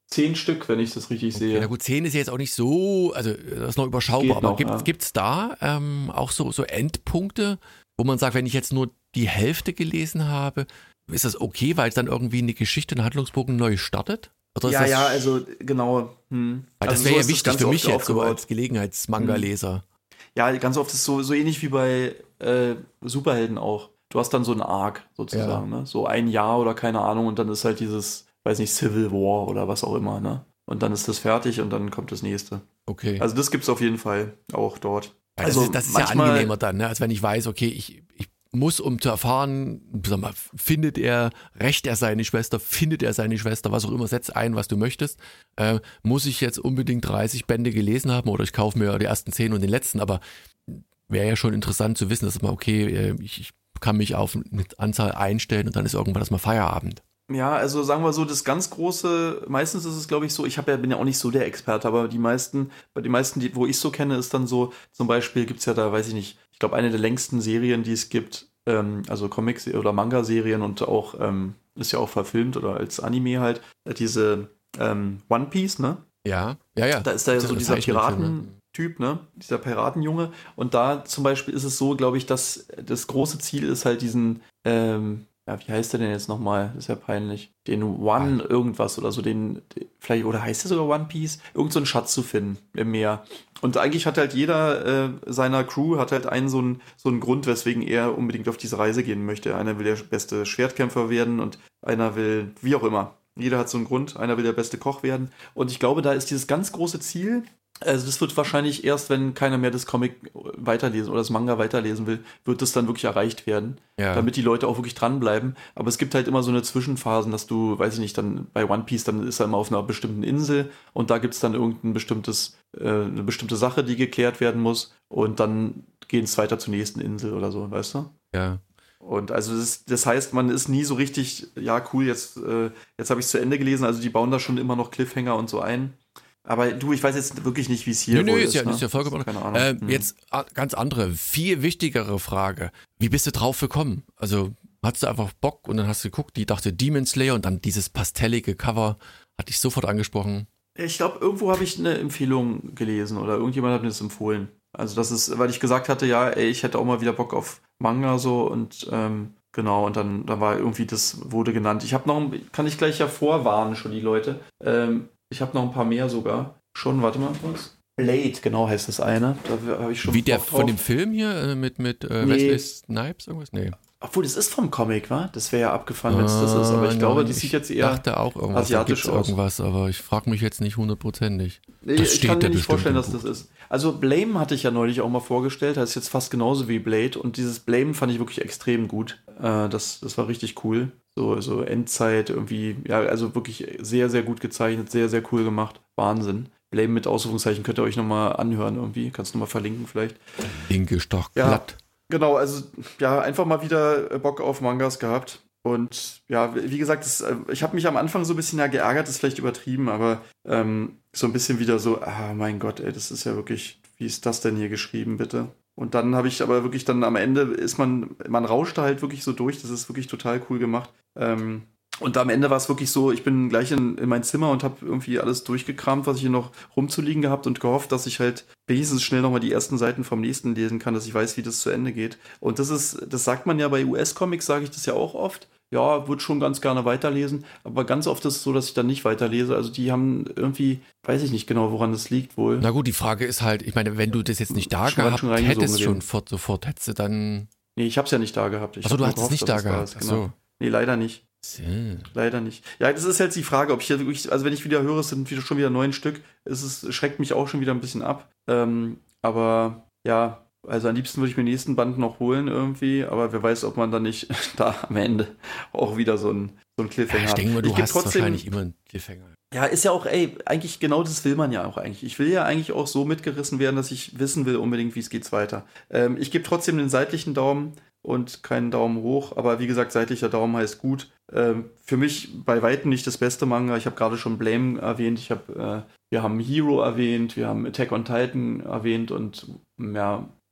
zehn Stück, wenn ich das richtig Okay, sehe. na gut, zehn ist ja jetzt auch nicht so, also das ist noch überschaubar, Geht aber noch, gibt ja. gibt's da ähm, auch so, so Endpunkte, wo man sagt, wenn ich jetzt nur die Hälfte gelesen habe, ist das okay, weil es dann irgendwie eine Geschichte, ein Handlungsbogen neu startet? Oder ist Ja, das, ja, also genau. Hm. weil Also das wäre so ja ist das wichtig ganz für oft mich jetzt so aufgebaut. als Gelegenheitsmanga-Leser. Ja, ganz oft ist es so, so ähnlich wie bei äh, Superhelden auch. Du hast dann so einen Arc sozusagen, ne? So ein Jahr oder keine Ahnung und dann ist halt dieses, weiß nicht, Civil War oder was auch immer, ne? Und dann ist das fertig und dann kommt das nächste. Okay. Also das gibt's auf jeden Fall auch dort. Weil Also das ist, das ist ja manchmal- angenehmer dann, ne? Als wenn ich weiß, okay, ich, ich muss, um zu erfahren, sag mal, findet er, rächt er seine Schwester, findet er seine Schwester, was auch immer, setz ein, was du möchtest. Äh, muss ich jetzt unbedingt dreißig Bände gelesen haben oder ich kaufe mir die ersten zehn und den letzten, aber wäre ja schon interessant zu wissen, dass man, okay, äh, ich, ich kann mich auf eine Anzahl einstellen und dann ist irgendwann das mal Feierabend. Ja, also sagen wir so, das ganz große, meistens ist es glaube ich so, ich hab ja, bin ja auch nicht so der Experte, aber die meisten, bei den meisten, die, wo ich so kenne, ist dann so, zum Beispiel gibt's ja da, weiß ich nicht, ich glaube eine der längsten Serien, die es gibt, ähm, also Comics- oder Manga-Serien und auch, ähm, ist ja auch verfilmt oder als Anime halt, äh, diese ähm, One Piece, ne? Ja, ja, ja. Da ist da ja Das so ist dieser ein Zeichentrickfilm, Piratentyp, ne? Dieser Piratenjunge. Und da zum Beispiel ist es so, glaube ich, dass das große Ziel ist halt diesen, ähm, ja, wie heißt der denn jetzt nochmal? Das ist ja peinlich. Den One irgendwas oder so, den, den vielleicht, oder heißt der sogar One Piece? Irgend so einen Schatz zu finden im Meer. Und eigentlich hat halt jeder äh, seiner Crew hat halt einen so einen, so einen Grund, weswegen er unbedingt auf diese Reise gehen möchte. Einer will der beste Schwertkämpfer werden und einer will, wie auch immer. Jeder hat so einen Grund, einer will der beste Koch werden. Und ich glaube, da ist dieses ganz große Ziel, also das wird wahrscheinlich erst, wenn keiner mehr das Comic weiterlesen oder das Manga weiterlesen will, wird das dann wirklich erreicht werden, Ja. damit die Leute auch wirklich dranbleiben. Aber es gibt halt immer so eine Zwischenphasen, dass du, weiß ich nicht, dann bei One Piece, dann ist er immer auf einer bestimmten Insel und da gibt es dann irgendein bestimmtes, äh, eine bestimmte Sache, die geklärt werden muss und dann gehen es weiter zur nächsten Insel oder so, weißt du? Ja. Und also das, das heißt, man ist nie so richtig, ja cool, jetzt, äh, jetzt habe ich es zu Ende gelesen, also die bauen da schon immer noch Cliffhanger und so ein. Aber du, ich weiß jetzt wirklich nicht, wie es hier Nö, nö, wohl ist ist. ja, ne? ist ja vollkommen. Keine Ahnung. Äh, Hm. Jetzt a- ganz andere, viel wichtigere Frage. Wie bist du drauf gekommen? Also hattest du einfach Bock und dann hast du geguckt, die dachte Demon Slayer und dann dieses pastellige Cover hat dich sofort angesprochen. Ich glaube, irgendwo habe ich eine Empfehlung gelesen oder irgendjemand hat mir das empfohlen. Also das ist, weil ich gesagt hatte, ja, ey, ich hätte auch mal wieder Bock auf Manga so und ähm, genau, und dann, dann war irgendwie, das wurde genannt. Ich habe noch, ein- kann ich gleich ja vorwarnen schon die Leute. Ähm, ich habe noch ein paar mehr sogar. Schon, warte mal kurz. Blade, genau heißt das eine. Da habe ich schon Wie der Bock von drauf. dem Film hier äh, mit, mit äh, Nee. Wesley Snipes irgendwas? Nee. Obwohl, das ist vom Comic, wa? Das wäre ja abgefahren, wenn es das ist. Aber ich glaube, die Nein, sieht jetzt eher Ich dachte auch irgendwas, asiatisch da gibt's aus. irgendwas, aber ich frage mich jetzt nicht hundertprozentig. Nee, Das ich steht kann da mir nicht bestimmt vorstellen, im dass das Buch. ist. Also Blame hatte ich ja neulich auch mal vorgestellt. Das ist jetzt fast genauso wie Blade. Und dieses Blame fand ich wirklich extrem gut. Äh, das, das war richtig cool. So, so Endzeit irgendwie. Ja, also wirklich sehr, sehr gut gezeichnet. Sehr, sehr cool gemacht. Wahnsinn. Blame mit Ausrufungszeichen könnt ihr euch nochmal anhören irgendwie. Kannst du nochmal verlinken vielleicht. Linke stark Ja. glatt. Genau, also ja, einfach mal wieder Bock auf Mangas gehabt. Und ja, wie gesagt, das, äh, ich habe mich am Anfang so ein bisschen ja geärgert, das ist vielleicht übertrieben, aber ähm, so ein bisschen wieder so, ah mein Gott, ey, das ist ja wirklich, wie ist das denn hier geschrieben, bitte? Und dann habe ich aber wirklich dann am Ende ist man, man rauscht da halt wirklich so durch, das ist wirklich total cool gemacht. Ähm, und am Ende war es wirklich so, ich bin gleich in, in mein Zimmer und habe irgendwie alles durchgekramt, was ich hier noch rumzuliegen gehabt und gehofft, dass ich halt wenigstens schnell nochmal die ersten Seiten vom nächsten lesen kann, dass ich weiß, wie das zu Ende geht. Und das ist, das sagt man ja bei U S-Comics, sage ich das ja auch oft. Ja, würde schon ganz gerne weiterlesen, aber ganz oft ist es so, dass ich dann nicht weiterlese. Also die haben irgendwie, weiß ich nicht genau, woran das liegt wohl. Na gut, die Frage ist halt, ich meine, wenn du das jetzt nicht da Schon- gehabt schon reingesogen hättest, schon gewesen. fort, sofort hättest du dann. Nee, ich hab's ja nicht da gehabt. Ich Achso, hab du nur hast es gehofft, nicht dass da da gehabt. ist, Achso. genau. Nee, leider nicht. So. Leider nicht. Ja, das ist jetzt die Frage, ob ich hier wirklich, also wenn ich wieder höre, es sind wieder, schon wieder neun Stück, es ist, schreckt mich auch schon wieder ein bisschen ab. Ähm, aber ja, also am liebsten würde ich mir den nächsten Band noch holen irgendwie, aber wer weiß, ob man dann nicht da am Ende auch wieder so ein, so ein Cliffhanger Ja, ich hat. denke mal, du geb hast wahrscheinlich immer einen Cliffhanger. Ja, ist ja auch, ey, eigentlich genau das will man ja auch eigentlich. Ich will ja eigentlich auch so mitgerissen werden, dass ich wissen will unbedingt, wie es geht weiter. Ähm, ich gebe trotzdem den seitlichen Daumen und keinen Daumen hoch, aber wie gesagt, seitlicher Daumen heißt gut. Ähm, für mich bei weitem nicht das beste Manga. Ich habe gerade schon Blame erwähnt, ich habe, äh, wir haben Hero erwähnt, wir haben Attack on Titan erwähnt und ja,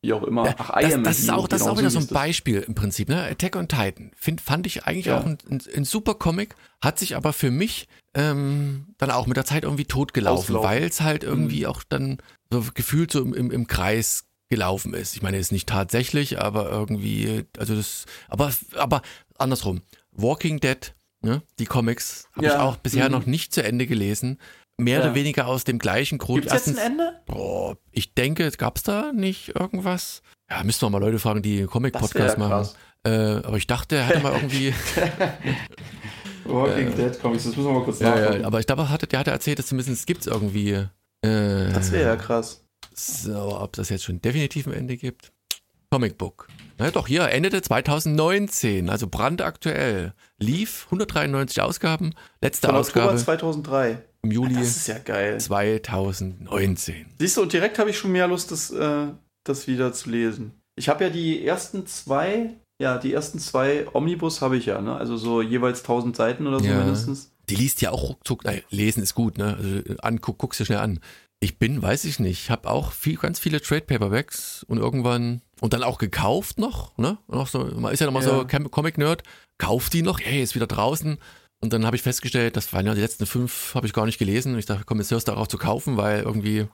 wie auch immer. Ja, Ach, das, I Am das ist auch, das ist auch genau wieder so ein hieß das. Beispiel im Prinzip. Ne? Attack on Titan find, fand ich eigentlich Ja. auch ein, ein, ein super Comic, hat sich aber für mich ähm, dann auch mit der Zeit irgendwie totgelaufen, Auslaufen. weil es halt irgendwie Mhm. auch dann so gefühlt so im, im, im Kreis gelaufen ist. Ich meine, es ist nicht tatsächlich, aber irgendwie, also das, aber, aber andersrum. Walking Dead, ne? Die Comics, habe Ja. ich auch bisher Mhm. noch nicht zu Ende gelesen. Mehr Ja. oder weniger aus dem gleichen Grund. Gibt's jetzt ein Ende? Boah, ich denke, gab's da nicht irgendwas? Ja, müssten wir mal Leute fragen, die Das Comic-Podcast wäre machen. krass. Äh, aber ich dachte, er hatte mal irgendwie. Walking Dead Comics, das müssen wir mal kurz ja, nachgucken. ja, aber ich glaube, hatte, der hatte erzählt, dass zumindest gibt's irgendwie. Äh, Das wäre ja krass. So, ob das jetzt schon definitiv ein Ende gibt. Comic Book. Na doch, hier, endete zwanzig neunzehn, also brandaktuell. Lief hundertdreiundneunzig Ausgaben, letzte Von Ausgabe Oktober zweitausenddrei. im Juli Das ist ja geil. zwanzig neunzehn. Siehst du, und direkt habe ich schon mehr Lust, das, äh, das wieder zu lesen. Ich habe ja die ersten zwei, ja, die ersten zwei Omnibus habe ich ja, ne? Also so jeweils tausend Seiten oder so Ja. mindestens. Die liest ja auch ruckzuck. Nein, lesen ist gut, ne? Also anguck, guckst du schnell an. Ich bin, weiß ich nicht, habe auch viel, ganz viele Trade Paperbacks und irgendwann und dann auch gekauft noch, ne? Noch so, man ist ja nochmal Ja. so Cam- Comic-Nerd, kauft die noch, hey, ist wieder draußen. Und dann habe ich festgestellt, das waren ja die letzten fünf, habe ich gar nicht gelesen. Und ich dachte, komm, jetzt hörst du darauf zu kaufen, weil irgendwie,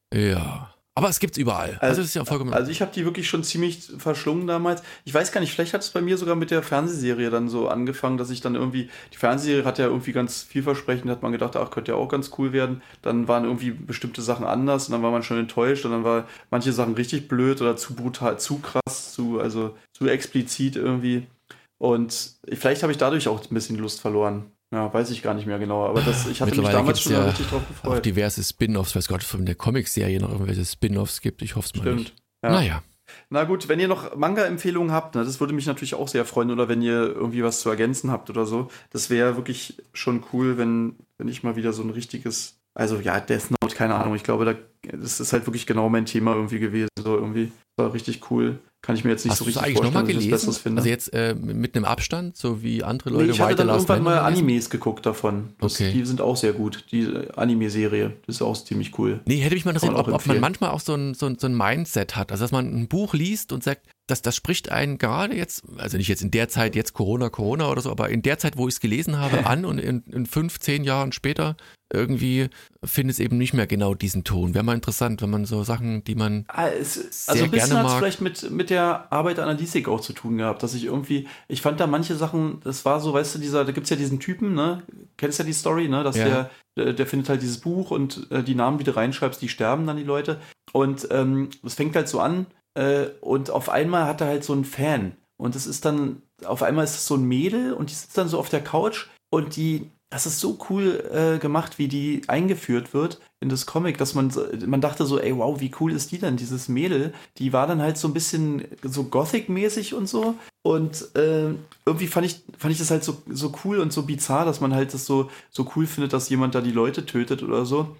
ja. Aber es gibt's überall. Also, Also- das ist ja vollkommen. Also ich habe die wirklich schon ziemlich verschlungen damals. Ich weiß gar nicht, vielleicht hat es bei mir sogar mit der Fernsehserie dann so angefangen, dass ich dann irgendwie, die Fernsehserie hat ja irgendwie ganz vielversprechend, hat man gedacht, ach, könnte ja auch ganz cool werden. Dann waren irgendwie bestimmte Sachen anders und dann war man schon enttäuscht und dann war manche Sachen richtig blöd oder zu brutal, zu krass, zu, also zu explizit irgendwie. Und vielleicht habe ich dadurch auch ein bisschen Lust verloren. Ja, weiß ich gar nicht mehr genau, aber das, ich hatte mich Mittlerweile damals gibt's schon ja richtig drauf auch gefreut. diverse Spin-Offs, weiß Gott, von der Comic-Serie noch irgendwelche Spin-Offs gibt. Ich hoffe es mal Stimmt. nicht. Ja. Naja. Na gut, wenn ihr noch Manga-Empfehlungen habt, ne, das würde mich natürlich auch sehr freuen, oder wenn ihr irgendwie was zu ergänzen habt oder so. Das wäre wirklich schon cool, wenn, wenn ich mal wieder so ein richtiges, also ja, Death Note, keine Ahnung, ich glaube, da, das ist halt wirklich genau mein Thema irgendwie gewesen, so irgendwie, war richtig cool. Kann ich mir jetzt nicht Hast so du es richtig eigentlich nochmal vorstellen, dass ich was gelesen? Besseres finde. Also jetzt äh, mit einem Abstand, so wie andere Nee, Leute ich hatte dann Last irgendwann Man mal lesen? Animes geguckt davon. Das, Okay. Die sind auch sehr gut. Die äh, Anime-Serie, das ist auch ziemlich cool. Nee, hätte mich mal interessiert, Kann man ob, auch ob man empfehlen. manchmal auch so ein, so, ein, so ein Mindset hat. Also, dass man ein Buch liest und sagt, das, das spricht einen gerade jetzt, also nicht jetzt in der Zeit, jetzt Corona, Corona oder so, aber in der Zeit, wo ich es gelesen habe, an und in, in fünf, zehn Jahren später irgendwie findet es eben nicht mehr genau diesen Ton. Wäre mal interessant, wenn man so Sachen, die man Ah, es, sehr also ein bisschen gerne hat es mag. vielleicht mit, mit der Arbeit an Analytik auch zu tun gehabt, dass ich irgendwie, ich fand da manche Sachen, das war so, weißt du, dieser, da gibt es ja diesen Typen, ne, kennst ja die Story, ne, dass Ja. der, der, der findet halt dieses Buch und äh, die Namen, die du reinschreibst, die sterben dann die Leute und ähm, das fängt halt so an äh, und auf einmal hat er halt so einen Fan und es ist dann, auf einmal ist es so ein Mädel und die sitzt dann so auf der Couch und die, das ist so cool äh, gemacht, wie die eingeführt wird in das Comic, dass man, so- man dachte so, ey, wow, wie cool ist die denn, dieses Mädel? Die war dann halt so ein bisschen so Gothic-mäßig und so. Und äh, irgendwie fand ich, fand ich das halt so, so cool und so bizarr, dass man halt das so, so cool findet, dass jemand da die Leute tötet oder so.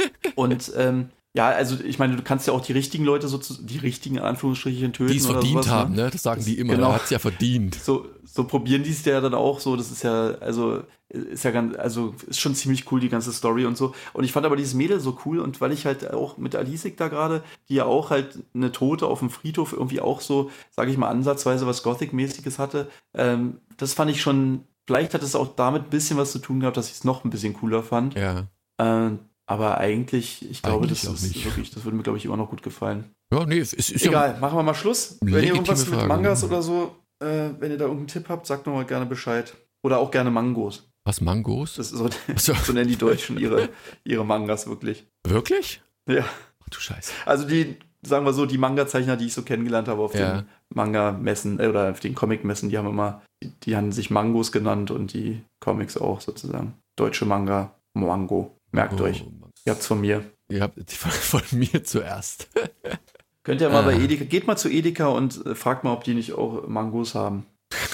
Und ähm, ja, also ich meine, du kannst ja auch die richtigen Leute so zu, die richtigen in Anführungsstrichen töten die es oder verdient sowas, haben, ne? ne? Das sagen die immer, Genau. er hat es ja verdient. So, so probieren die es ja dann auch so. Das ist ja, also, ist ja ganz, also, ist schon ziemlich cool, die ganze Story und so. Und ich fand aber dieses Mädel so cool und weil ich halt auch mit Alisik da gerade, die ja auch halt eine Tote auf dem Friedhof irgendwie auch so, sage ich mal, ansatzweise was Gothic-mäßiges hatte, ähm, das fand ich schon, vielleicht hat es auch damit ein bisschen was zu tun gehabt, dass ich es noch ein bisschen cooler fand. Ja. Ähm, aber eigentlich, ich glaube, Eigentlich das auch ist nicht. wirklich, das würde mir, glaube ich, immer noch gut gefallen. Ja, nee, es ist, ist ja. Egal, machen wir mal Schluss. Wenn ihr Legitime irgendwas mit Frage. Mangas oder so, äh, wenn ihr da irgendeinen Tipp habt, sagt noch mal gerne Bescheid. Oder auch gerne Mangos. Was, Mangos? Das ist so, So. so nennen die Deutschen ihre, ihre Mangas wirklich. Wirklich? Ja. Ach du Scheiße. Also die, sagen wir so, die Manga-Zeichner, die ich so kennengelernt habe auf Ja. den Manga-Messen äh, oder auf den Comic-Messen, die haben immer, die, die haben sich Mangos genannt und die Comics auch sozusagen. Deutsche Manga, Mango. Merkt Oh, euch. Ihr habt's von mir. Ihr habt die von, von mir zuerst. Könnt ihr mal Ah. bei Edeka, geht mal zu Edeka und äh, fragt mal, ob die nicht auch Mangos haben.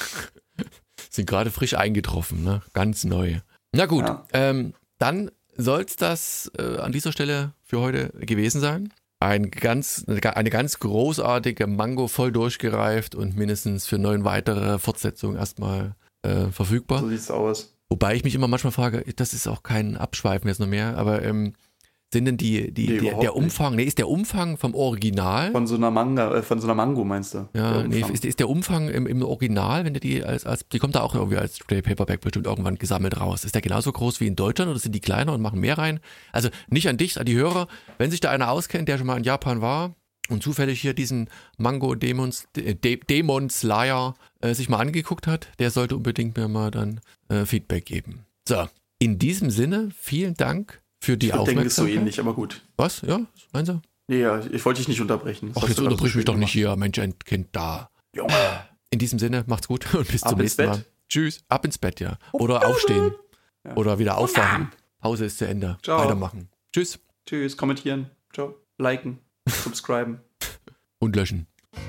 Sind gerade frisch eingetroffen, ne? Ganz neu. Na gut, Ja. ähm, dann soll es das äh, an dieser Stelle für heute gewesen sein. Ein ganz, eine ganz großartige Mango, voll durchgereift und mindestens für neun weitere Fortsetzungen erstmal äh, verfügbar. So sieht's aus. Wobei ich mich immer manchmal frage, das ist auch kein Abschweifen jetzt noch mehr, aber ähm, Sind denn die, die, Nee, der, überhaupt der Umfang, nee, ist der Umfang vom Original? Von so einer Manga, äh, von so einer Mango meinst du? Ja, Der nee, Umfang. ist, ist der Umfang im, im Original, wenn du die als, als, die kommt da auch irgendwie als Trade Paperback bestimmt irgendwann gesammelt raus. Ist der genauso groß wie in Deutschland oder sind die kleiner und machen mehr rein? Also nicht an dich, an die Hörer. Wenn sich da einer auskennt, der schon mal in Japan war und zufällig hier diesen Mango Demons, De, Demon Slayer äh, sich mal angeguckt hat, der sollte unbedingt mir mal dann äh, Feedback geben. So, in diesem Sinne, vielen Dank für die Ich denke, Aufmerksamkeit. ist so ähnlich, aber gut. Was? Ja, meinst du? Nee, ja, ich wollte dich nicht unterbrechen. Das Ach, hast jetzt du gerade unterbrich so mich doch schön nicht hier, Mensch, ein Kind da. Junge. In diesem Sinne, macht's gut und bis Ab zum ins nächsten Bett. Mal. Tschüss, ab ins Bett, ja. Oder aufstehen. Ja. Oder wieder aufwachen. Pause ist zu Ende. Ciao. Weitermachen. Tschüss Tschüss, kommentieren. Ciao. Liken. Subscriben. und löschen.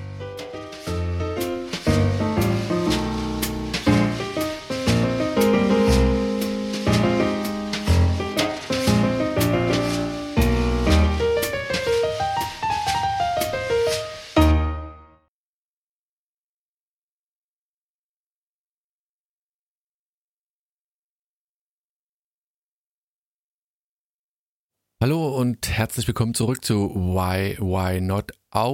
Hallo und herzlich willkommen zurück zu Why, Why Not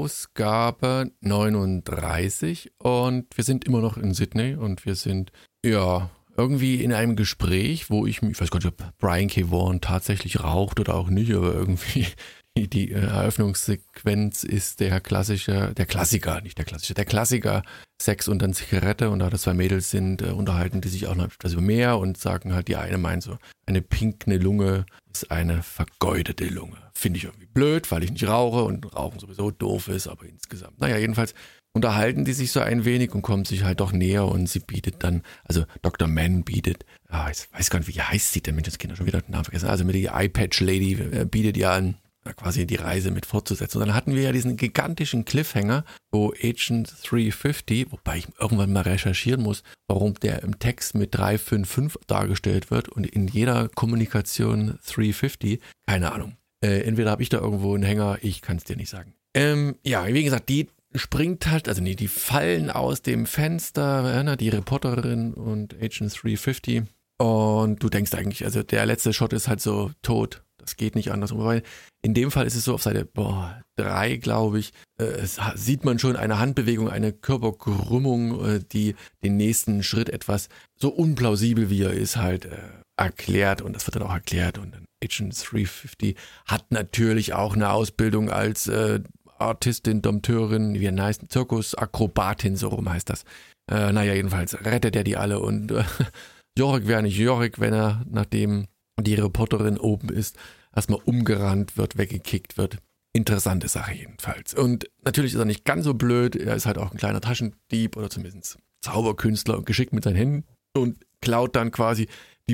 Ausgabe neununddreißig und wir sind immer noch in Sydney und wir sind ja irgendwie in einem Gespräch, wo ich, ich weiß gar nicht, ob Brian K. Vaughan tatsächlich raucht oder auch nicht, aber irgendwie die, die Eröffnungssequenz ist der klassische, der Klassiker, nicht der klassische, der Klassiker Sex und dann Zigarette und da das zwei Mädels sind, äh, unterhalten die sich auch noch etwas über mehr und sagen halt, die eine meint so, eine pinkne Lunge ist eine vergeudete Lunge. Finde ich irgendwie blöd, weil ich nicht rauche und Rauchen sowieso doof ist, aber insgesamt. Naja, jedenfalls unterhalten die sich so ein wenig und kommen sich halt doch näher und sie bietet dann, also Doktor Mann bietet, ah, ich weiß gar nicht, wie heißt sie denn, Mensch, das Kinder schon wieder den Namen vergessen, also mit der Eye-Patch-Lady äh, bietet ihr an, quasi die Reise mit fortzusetzen. Und dann hatten wir ja diesen gigantischen Cliffhanger, wo Agent dreihundertfünfzig, wobei ich irgendwann mal recherchieren muss, warum der im Text mit drei fünf fünf dargestellt wird und in jeder Kommunikation dreihundertfünfzig, keine Ahnung. Äh, entweder habe ich da irgendwo einen Hänger, ich kann es dir nicht sagen. Ähm, ja, wie gesagt, die springt halt, also nee, die fallen aus dem Fenster, äh, die Reporterin und Agent dreihundertfünfzig und du denkst eigentlich, also der letzte Shot ist halt so tot. Das geht nicht anders. Weil in dem Fall ist es so auf Seite boah, drei, glaube ich, äh, es, sieht man schon eine Handbewegung, eine Körperkrümmung, äh, die den nächsten Schritt etwas so unplausibel wie er ist halt äh, erklärt und das wird dann auch erklärt und dann Agent dreihundertfünfzig hat natürlich auch eine Ausbildung als äh, Artistin, Dompteurin, wie ein heißt, Zirkusakrobatin, so rum heißt das. Äh, naja, jedenfalls rettet er die alle und äh, Jorik wäre nicht Jorik, wenn er nachdem die Reporterin oben ist, erstmal umgerannt wird, weggekickt wird. Interessante Sache jedenfalls. Und natürlich ist er nicht ganz so blöd, er ist halt auch ein kleiner Taschendieb oder zumindest Zauberkünstler und geschickt mit seinen Händen und klaut dann quasi die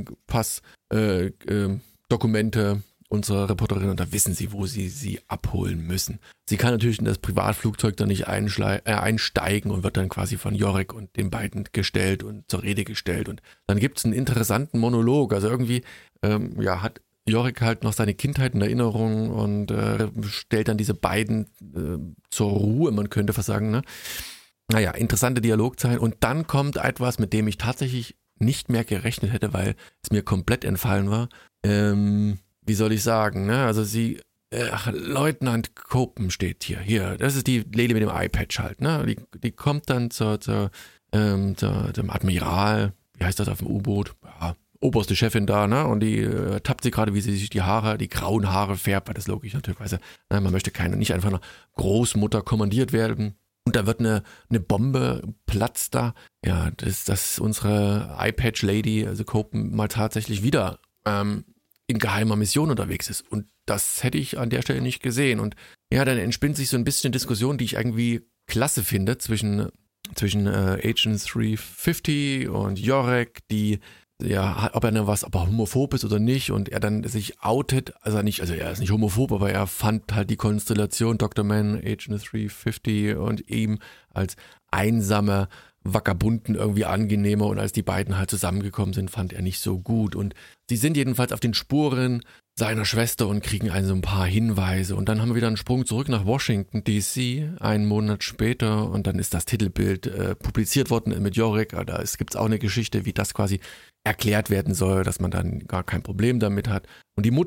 Boarding-Pass-Dokumente äh, äh, unserer Reporterin und da wissen sie, wo sie sie abholen müssen. Sie kann natürlich in das Privatflugzeug dann nicht einschlei- äh, einsteigen und wird dann quasi von Jorik und den beiden gestellt und zur Rede gestellt und dann gibt es einen interessanten Monolog, also irgendwie ähm, ja, hat Jorik halt noch seine Kindheit in Erinnerung und äh, stellt dann diese beiden äh, zur Ruhe, man könnte fast sagen, ne? Naja, interessante Dialogzeilen und dann kommt etwas, mit dem ich tatsächlich nicht mehr gerechnet hätte, weil es mir komplett entfallen war. Ähm, wie soll ich sagen, ne? Also sie, äh, Leutnant Copen steht hier, hier, das ist die Lady mit dem Eye-Patch halt, ne? Die, die kommt dann zur, zur, ähm, zur, zum Admiral, wie heißt das auf dem U-Boot? Ja, oberste Chefin da, ne? Und die äh, tappt sie gerade, wie sie sich die Haare, die grauen Haare färbt, weil das logisch natürlich, weil ne, man möchte keine, nicht einfach einer Großmutter kommandiert werden. Und da wird eine, eine Bombe, platzt da. Ja, dass das unsere Eye-Patch-Lady, also Copen, mal tatsächlich wieder ähm, in geheimer Mission unterwegs ist. Und das hätte ich an der Stelle nicht gesehen. Und ja, dann entspinnt sich so ein bisschen eine Diskussion, die ich irgendwie klasse finde, zwischen, zwischen äh, Agent dreihundertfünfzig und Jorik, die ja, ob er was, ob er homophob ist oder nicht und er dann sich outet, also nicht, also er ist nicht homophob, aber er fand halt die Konstellation Doktor Mann, Agent dreihundertfünfzig und ihm als einsamer Vagabunden irgendwie angenehmer und als die beiden halt zusammengekommen sind, fand er nicht so gut und sie sind jedenfalls auf den Spuren seiner Schwester und kriegen also ein paar Hinweise und dann haben wir wieder einen Sprung zurück nach Washington D C, einen Monat später und dann ist das Titelbild äh, publiziert worden mit Jorik, da gibt es auch eine Geschichte, wie das quasi erklärt werden soll, dass man dann gar kein Problem damit hat. Und die Mutter,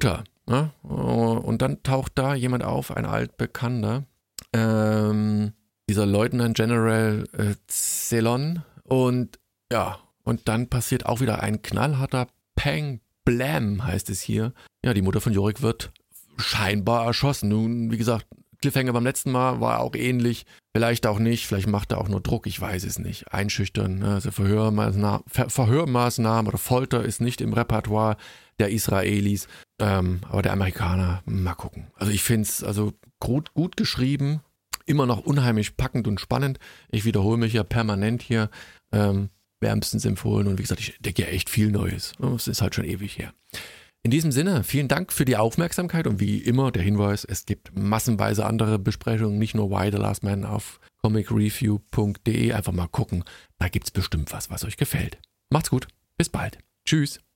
Ne? Und dann taucht da jemand auf, ein altbekannter, ähm, dieser Lieutenant General äh, Zelon. Und ja, und dann passiert auch wieder ein knallharter Pang, Blam heißt es hier. Ja, die Mutter von Yorick wird scheinbar erschossen. Nun, wie gesagt, Cliffhanger beim letzten Mal war auch ähnlich. Vielleicht auch nicht, vielleicht macht er auch nur Druck, ich weiß es nicht. Einschüchtern, ne? Also Verhörmaßnahmen, Ver- Verhörmaßnahmen oder Folter ist nicht im Repertoire der Israelis, ähm, aber der Amerikaner, mal gucken. Also ich finde es also gut, gut geschrieben, immer noch unheimlich packend und spannend. Ich wiederhole mich ja permanent hier, ähm, wärmstens empfohlen und wie gesagt, ich denke ja echt viel Neues. Es ist halt schon ewig her. In diesem Sinne, vielen Dank für die Aufmerksamkeit und wie immer der Hinweis, es gibt massenweise andere Besprechungen, nicht nur Why the Last Man auf comic review punkt de. Einfach mal gucken, da gibt's bestimmt was, was euch gefällt. Macht's gut, bis bald. Tschüss.